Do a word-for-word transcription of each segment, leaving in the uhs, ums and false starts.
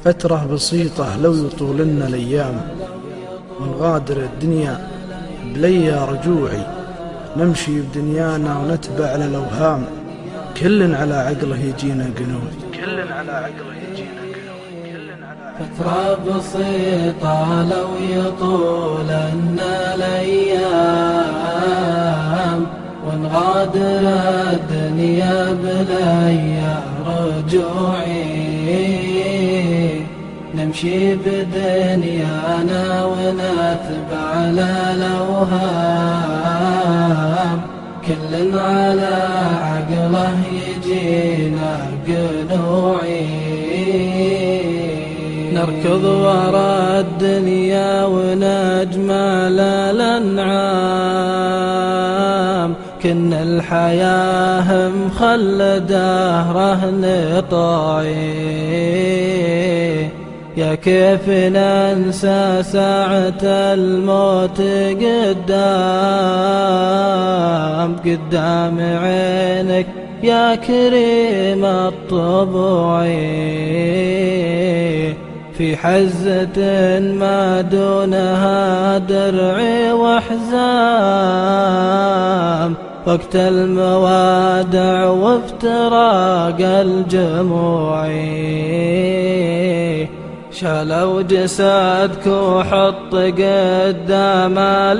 فترة بسيطة لو يطولن الأيام، ونغادر الدنيا بليا رجوعي، نمشي بدنيانا ونتبع للأوهام، كل على عقله يجينا قنوي، كل على عقله يجينا قنوي، كل على فترة بسيطة لو يطولن الأيام، ونغادر الدنيا بليا رجوعي، نمشي بدنيانا ونتبع للأوهام، كل على عقله يجينا قنوعي، نركض ورا الدنيا ونجمل الأنعام، كن الحياة مخلدة رهن طاعي، يا كيف ننسى ساعة الموت قدام قدام عينك يا كريم الطبوعي، في حزة ما دونها درعي وحزام، وقت الموادع وافتراق الجموعي، شالوا جسدك وحط قدام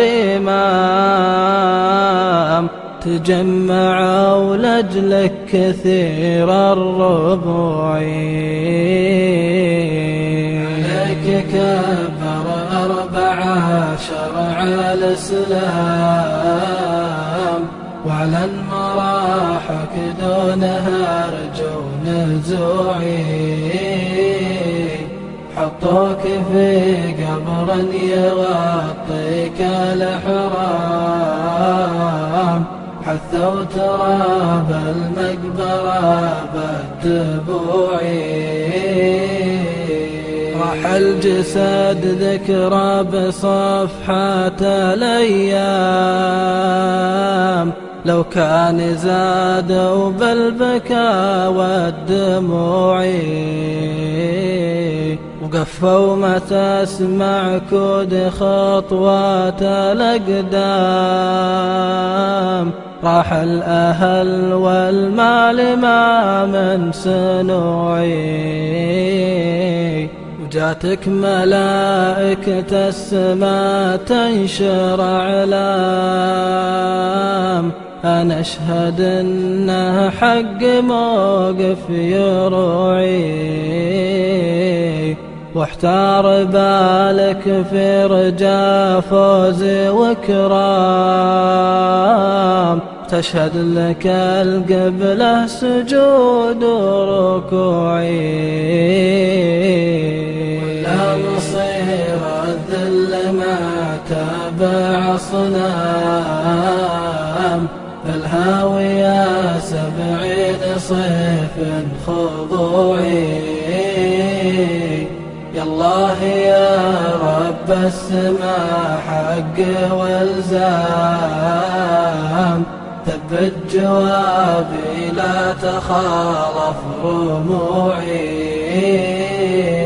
الإمام، تجمعوا لأجلك كثير الربوع، عليك كبر أربع شرع الإسلام، وعلى المراحك دونها أرجو نزوعي، حطوك في قبر يغطيك الإحرام، حثوا تراب المقبرة بالدموع، راح الجسد ذكرى بصفحات الأيام، لو كان زادوا بالبكاء والدموع، وقفوا ما تسمع كود خطوات الأقدام، راح الأهل والمال ما من سنوعي، وجاتك ملائكة السماء تنشر أعلام، أنا أشهد إنه حق موقف يروعي، واحتار بالك في رجا فوز وكرام، تشهد لك القبلة سجود وركوعي، ولا مصير الذل ما تابع صنام، فالهاوية سبعين صيف خضوعي، يا الله يا رب السماء حق والزام، ثبت جوابي لا تخالف رموعي.